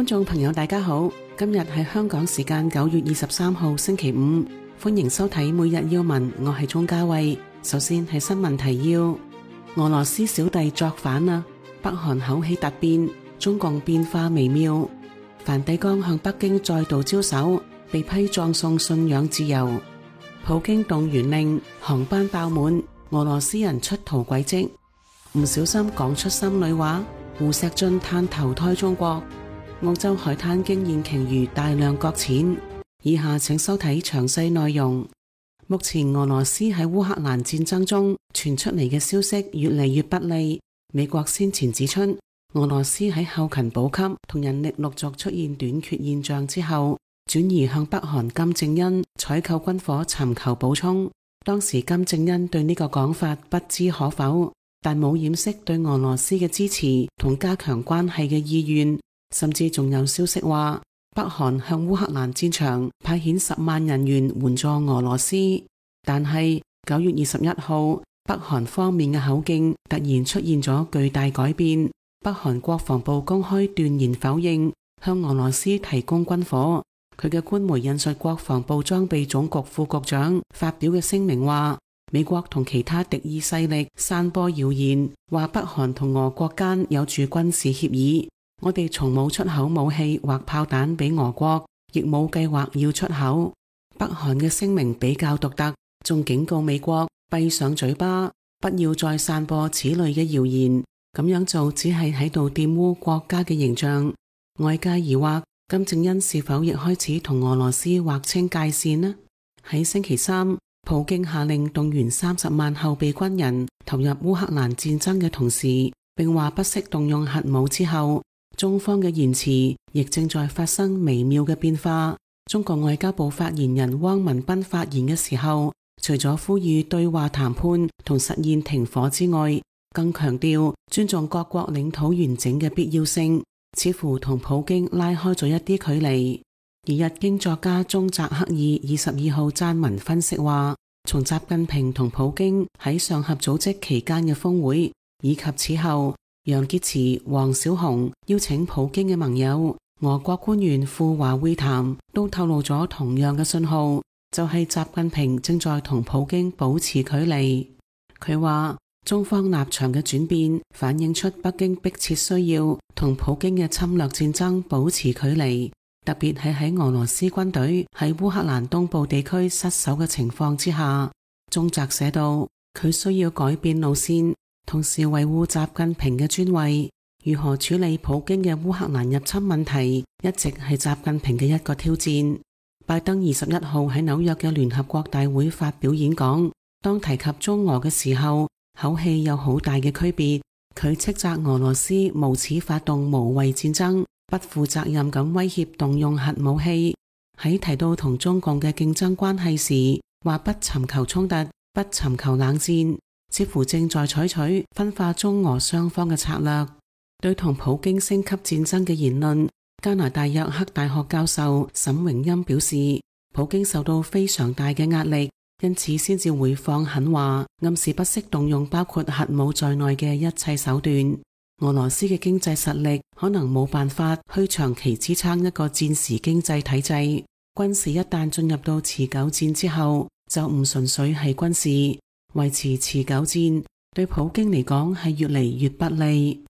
觀眾朋友大家好，今日係香港時間9月23號星期五，歡迎收睇每日要聞，我係鍾嘉慧。首先係新聞提要：俄羅斯小弟作反啦，北韓口氣突變，中共變化微妙。梵蒂岡向北京再度招手，被批葬送信仰自由。普京動員令，航班爆滿，俄羅斯人出逃軌跡。唔小心講出心裏話，胡錫進嘆投胎中國。澳洲海灘驚現鯨魚大量擱淺。以下請收睇詳細內容。目前俄羅斯喺烏克蘭戰爭中傳出嚟嘅消息越嚟越不利。美國先前指出，俄羅斯喺後勤補給同人力陸續出現短缺現象之後，轉移向北韓金正恩採購軍火尋求補充。當時金正恩對呢個講法不知可否，但冇掩飾對俄羅斯嘅支持同加強關係嘅意願。甚至仲有消息話，北韓向烏克蘭戰場派遣10萬人員援助俄羅斯。但係9月21號，北韓方面嘅口徑突然出現咗巨大改變。北韓國防部公開斷然否認向俄羅斯提供軍火。佢嘅官媒引述國防部裝備總局副局長發表嘅聲明話，美國同其他敵意勢力散播謠言，話北韓同俄國間有住軍事協議。我哋從冇出口武器或炮彈俾俄國，亦冇計劃要出口。北韓嘅聲明比較獨特，仲警告美國閉上嘴巴，不要再散播此類嘅謠言。咁樣做只係喺度玷污國家嘅形象。外界疑惑金正恩是否亦開始同俄羅斯劃清界線呢？喺星期三，普京下令動員30萬後備軍人投入烏克蘭戰爭嘅同時，並話不惜動用核武之後，中方嘅言辭亦正在發生微妙嘅變化。中國外交部發言人汪文斌發言嘅時候，除咗呼籲對話談判同實現停火之外，更強調尊重各國領土完整嘅必要性，似乎同普京拉開咗一啲距離。而日經作家中澤克爾22號撰文分析話，從習近平同普京喺上合組織期間嘅峰會，以及此後楊潔篪、王小洪邀請普京嘅盟友俄國官員赴華會談，都透露咗同樣嘅信號，就係習近平正在同普京保持距離。佢話，中方立場嘅轉變反映出北京迫切需要同普京嘅侵略戰爭保持距離，特別係喺俄羅斯軍隊喺烏克蘭東部地區失守嘅情況之下。中澤寫道，佢需要改變路線，同時維護習近平嘅尊位。如何處理普京嘅烏克蘭入侵問題，一直係習近平嘅一個挑戰。拜登21號喺紐約嘅聯合國大會發表演講，當提及中俄嘅時候，口氣有好大嘅區別。佢斥責俄羅斯無恥發動無謂戰爭，不負責任咁威脅動用核武器。喺提到同中共嘅競爭關係時，話不尋求衝突，不尋求冷戰，似乎正在採取分化中俄雙方嘅策略。對同普京升級戰爭嘅言論，加拿大約克大學教授沈榮欽表示，普京受到非常大嘅壓力，因此先至會放狠話，暗示不惜動用包括核武在內嘅一切手段。俄羅斯嘅經濟實力可能冇辦法去長期支撐一個戰時經濟體制，軍事一旦進入到持久戰之後，就唔純粹係軍事，維持持久戰對普京嚟講係越嚟越不利。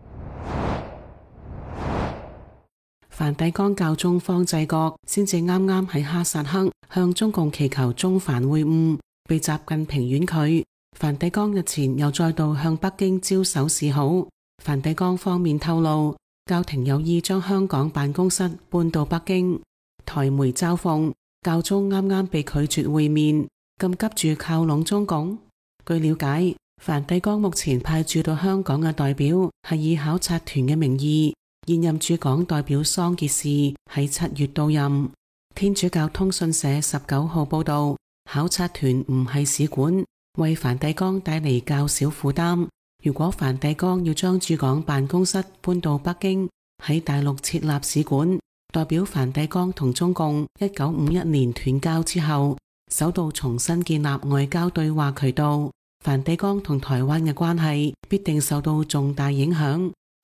梵蒂岡教宗方濟各先至啱啱喺哈薩克向中共祈求中梵會晤，被習近平婉拒。梵蒂岡日前又再度向北京招手示好。梵蒂岡方面透露，教廷有意將香港辦公室搬到北京。台媒嘲諷教宗啱啱被拒絕會面，咁急住靠攏中共。據了解，梵蒂岡目前派駐到香港嘅代表係以考察團嘅名義。現任駐港代表桑傑士喺7月到任。天主教通訊社19號報道，考察團唔係使館，為梵蒂岡帶嚟較少負擔。如果梵蒂岡要將駐港辦公室搬到北京，喺大陸設立使館，代表梵蒂岡同中共1951年斷交之後，首度重新建立外交對話渠道，梵蒂岡同台灣嘅關係必定受到重大影響。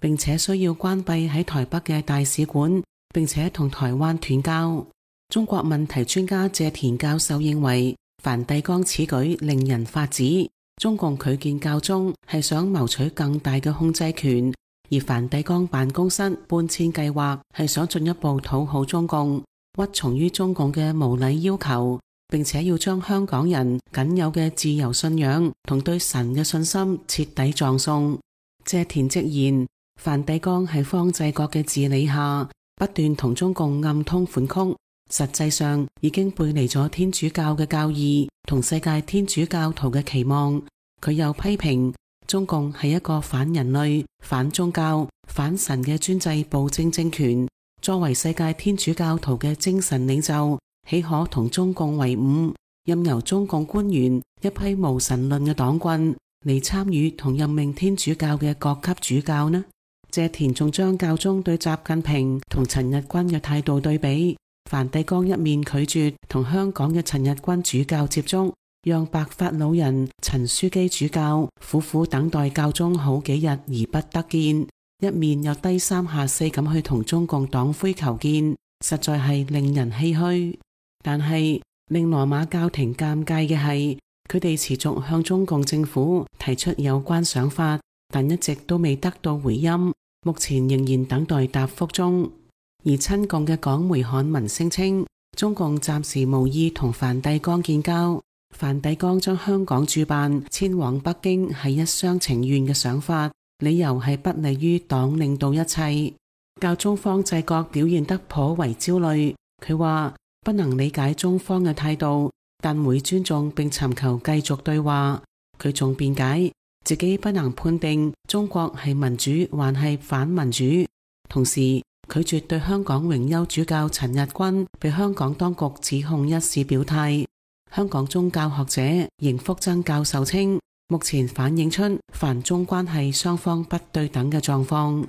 並且需要關閉喺台北嘅大使館，並且同台灣斷交。中國問題專家謝田教授認為，梵蒂岡此舉令人髮指，中共拒見教宗係想謀取更大嘅控制權，而梵蒂岡辦公室搬遷計劃係想進一步討好中共，屈從於中共嘅無禮要求，並且要將香港人僅有嘅自由信仰同對神嘅信心徹底葬送。謝田直言，梵蒂岡喺方濟各嘅治理下不斷同中共暗通款曲，實際上已經背離咗天主教嘅教義同世界天主教徒嘅期望。佢又批評中共係一個反人類、反宗教、反神嘅專制暴政政權，作為世界天主教徒嘅精神領袖，豈可同中共為伍，任由中共官員一批無神論嘅黨棍嚟參與同任命天主教嘅各級主教呢？謝田仲將教宗對習近平同陳日君嘅態度對比，梵蒂岡一面拒絕同香港嘅陳日君主教接觸，讓白髮老人陳樞機主教苦苦等待教宗好幾日而不得見，一面又低三下四咁去同中共黨魁求見，實在係令人唏噓。但係令羅馬教廷尷尬嘅係，佢哋持續向中共政府提出有關想法，但一直都未得到回音，目前仍然等待答覆中。而親共嘅港媒刊文聲稱，中共暫時無意同梵蒂岡建交，梵蒂岡將香港駐辦遷往北京係一廂情願嘅想法，理由係不利於黨領導一切。教宗方濟各表現得頗為焦慮，佢話不能理解中方嘅態度，但會尊重並尋求繼續對話。佢仲辯解自己不能判定中國係民主還係反民主，同時拒絕對香港榮休主教陳日君被香港當局指控一事表態。香港宗教學者邢福增教授稱，目前反映出梵中關係雙方不對等嘅狀況。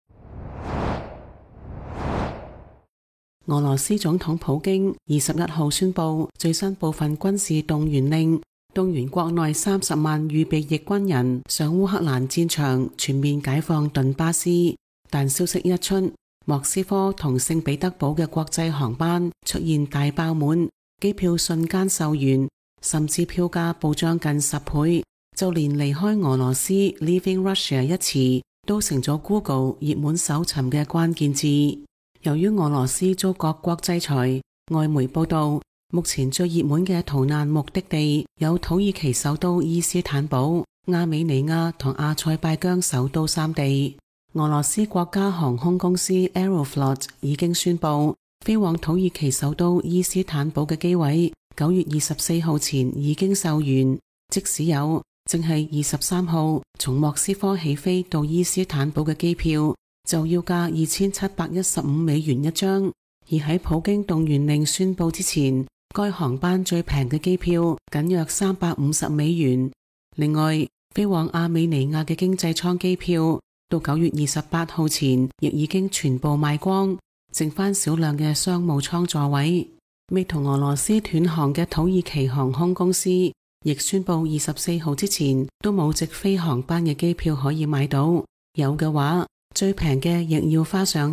俄羅斯總統普京21號宣布最新部分軍事動員令，動員國內30萬預備役軍人上烏克蘭戰場，全面解放頓巴斯。但消息一出，莫斯科同聖彼得堡嘅國際航班出現大爆滿，機票瞬間售完，甚至票價暴漲近10倍。就連離開俄羅斯 Leaving Russia 一詞都成咗 Google 熱門搜尋嘅關鍵字。由於俄羅斯遭各國制裁，外媒報道目前最熱門嘅逃難目的地有土耳其首都伊斯坦堡、亞美尼亞同阿塞拜疆首都3地。俄羅斯國家航空公司 Aeroflot 已經宣布，飛往土耳其首都伊斯坦堡嘅機位9月24號前已經售完，即使有正係23號從莫斯科起飛到伊斯坦堡嘅機票，就要價2715美元一張。而喺普京動員令宣布之前，該航班最平嘅機票僅約350美元。另外，飛往亞美尼亞嘅經濟艙機票到9月28號前亦已經全部賣光，剩翻少量嘅商務艙座位。未同俄羅斯斷航嘅土耳其航空公司亦宣布24號之前都冇直飛航班嘅機票可以買到，有嘅話最平嘅亦要花上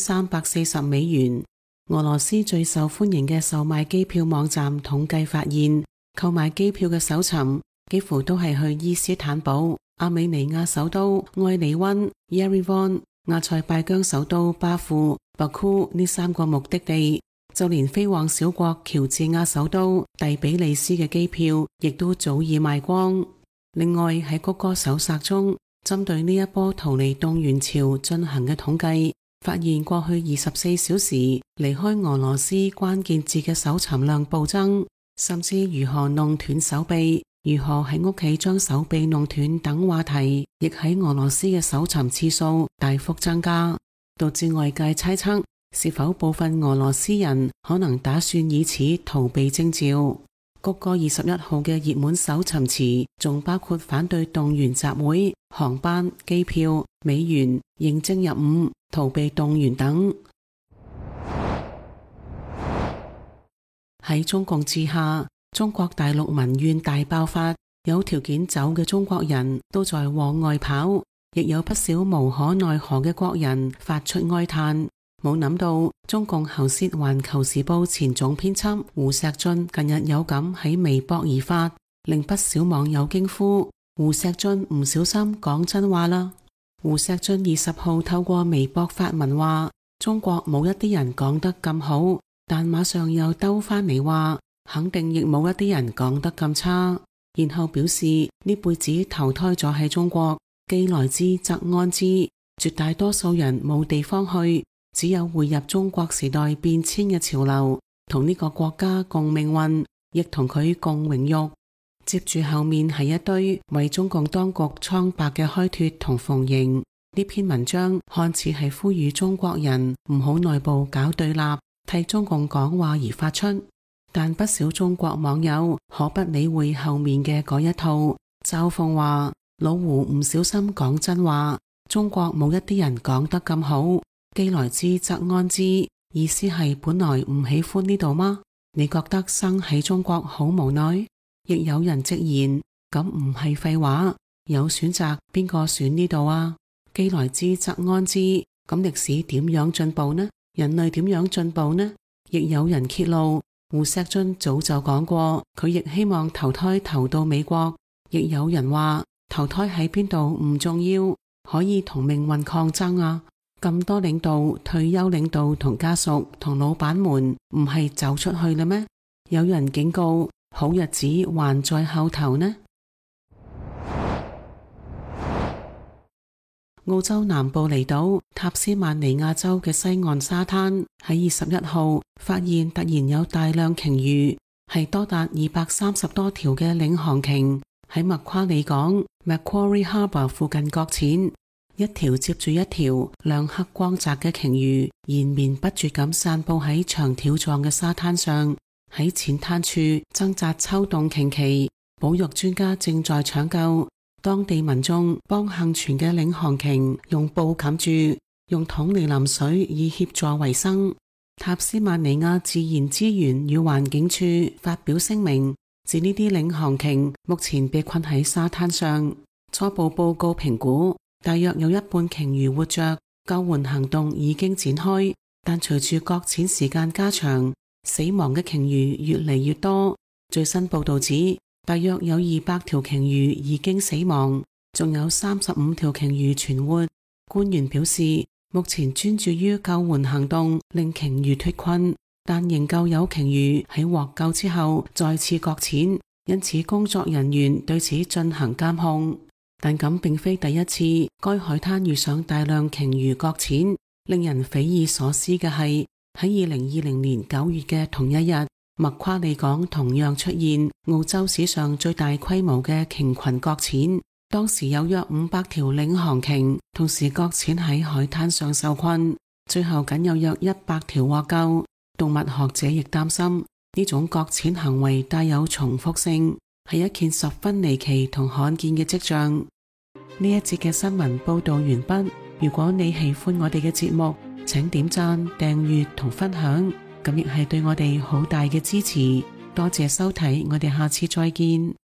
1340美元。俄羅斯最受歡迎嘅售賣機票網站統計發現，購買機票嘅搜尋幾乎都係去伊斯坦堡、亞美尼亞首都埃里溫、Yerevan、阿塞拜疆首都巴庫、Baku 呢3個目的地。就連飛往小國喬治亞首都第比利斯嘅機票亦都早已賣光。另外喺谷歌搜索中，針對呢一波逃離動員潮進行嘅統計，發現過去24小時離開俄羅斯關鍵字嘅搜尋量暴增，甚至如何弄斷手臂、如何喺屋企將手臂弄斷等話題，亦喺俄羅斯嘅搜尋次數大幅增加，導致外界猜測是否部分俄羅斯人可能打算以此逃避徵召。谷歌21號嘅熱門搜尋詞仲包括反對動員集會、航班、機票、美元、應徵入伍、逃避動員等。喺中共治下，中國大陸民怨大爆發，有條件走嘅中國人都在往外跑。 亦有不少無可奈何嘅國人發出哀嘆。冇諗到中共喉舌環球時報前總編輯胡錫進近日有感喺微博而發，令不少網友驚呼：胡錫進唔小心講真話啦！胡錫進20號透過微博發文話：中國冇一啲人講得咁好，但馬上又兜翻嚟話，肯定亦冇一啲人講得咁差。然後表示呢輩子投胎咗喺中國，既來之則安之，絕大多數人冇地方去，只有匯入中國時代變遷嘅潮流，同呢個國家共命運，亦同佢共榮辱。接住後面係一堆為中共當局蒼白嘅開脫同逢迎。呢篇文章看似係呼籲中國人唔好內部搞對立，替中共講話而發出，但不少中國網友可不理會後面嘅嗰一套，嘲諷話老胡唔小心講真話，中國冇一啲人講得咁好，既來之則安之，意思係本來唔喜歡呢度嗎？你覺得生喺中國好無奈？亦有人直言，咁唔係廢話，有選擇邊個選呢度啊？既來之則安之，咁歷史點樣進步呢？人類點樣進步呢？亦有人揭露，胡錫進早就講過，佢亦希望投胎投到美國。亦有人話投胎喺邊度唔重要，可以同命運抗爭啊！咁多領導、退休領導同家屬同老闆們唔係走出去啦咩？有人警告，好日子還在後頭呢。澳洲南部離島塔斯曼尼亞州嘅西岸沙灘喺21號發現突然有大量鯨魚，係多達230多條嘅領航鯨喺麥夸里港 Macquarie Harbour 附近擱淺，一條接住一條亮黑光澤嘅鯨魚延綿不絕咁散布喺長條狀嘅沙灘上，喺淺灘處掙扎抽動鯨鰭，保育專家正在搶救。當地民眾幫幸存嘅領航鯨用布冚住，用桶嚟淋水以協助維生。塔斯曼尼亞自然資源與環境處發表聲明，指呢啲領航鯨目前被困喺沙灘上，初步報告評估大約有一半鯨魚活着，救援行動已經展開，但隨住擱淺時間加長，死亡嘅鯨魚越嚟越多。最新報道指，大約有200條鯨魚已經死亡，仲有35條鯨魚存活。官員表示，目前專注於救援行動，令鯨魚脫困，但仍舊有鯨魚喺獲救之後再次擱淺，因此工作人員對此進行監控。但咁並非第一次，該海灘遇上大量鯨魚擱淺。令人匪夷所思嘅係，喺2020年9月嘅同一日，麥夸里港同樣出現澳洲史上最大規模嘅鯨群擱淺，當時有約500條領航鯨同時擱淺喺海灘上受困，最後僅有約100條獲救。動物學者亦擔心呢種擱淺行為帶有重複性，係一件十分離奇同罕見嘅跡象。呢一節嘅新聞報道完畢。如果你喜歡我哋嘅節目，請點讚、訂閱同分享，咁亦係對我哋好大嘅支持。多謝收睇，我哋下次再見。